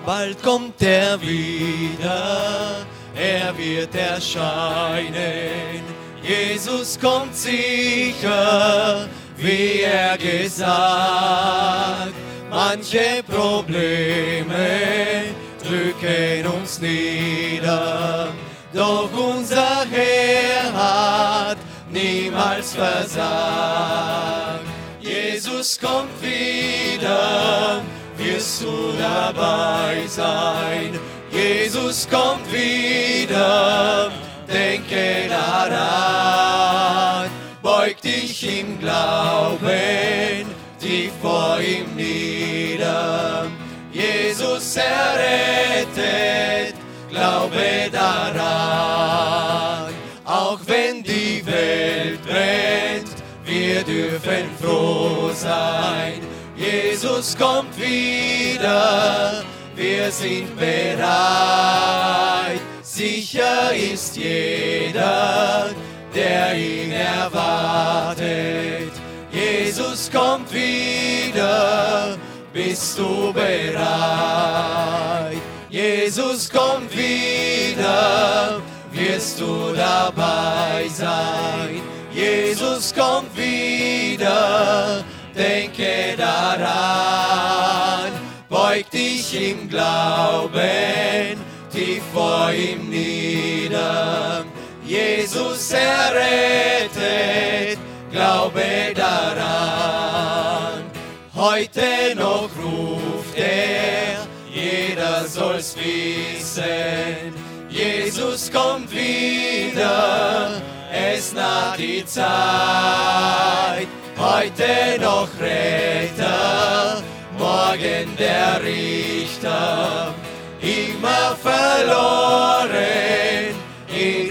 bald kommt er wieder, er wird erscheinen. Jesus kommt sicher, wie er gesagt. Manche Probleme drücken uns nieder, doch unser Herr hat niemals versagt. Jesus kommt wieder, wirst du dabei sein. Jesus kommt wieder, denke daran. Beug dich im Glauben, tief vor ihm nieder. Jesus errettet, glaube daran. Auch wenn die Welt brennt, wir dürfen froh sein. Jesus kommt wieder, wir sind bereit. Sicher ist jeder, der ihn erwartet. Jesus kommt wieder, bist du bereit? Jesus kommt wieder, wirst du dabei sein? Jesus kommt wieder, denke daran. Beug dich im Glauben, tief vor ihm nieder. Jesus errettet, glaube daran. Heute noch ruft er, jeder soll's wissen. Jesus kommt wieder, es naht die Zeit. Heute noch Retter, morgen der Richter. Immer verloren in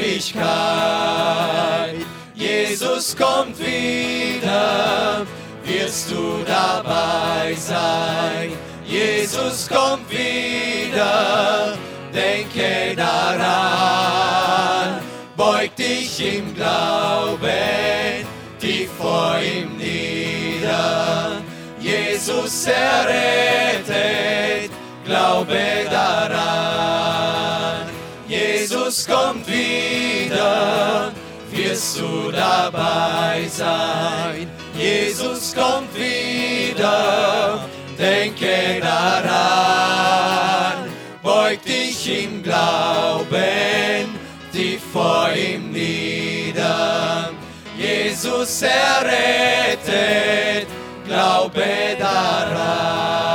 Ewigkeit. Jesus kommt wieder, wirst du dabei sein. Jesus kommt wieder, denke daran. Beug dich im Glauben, tief vor ihm nieder. Jesus errettet, glaube daran. Jesus kommt wieder, wirst du dabei sein. Jesus kommt wieder, denke daran. Beug dich im Glauben, tief vor ihm nieder. Jesus errettet, glaube daran.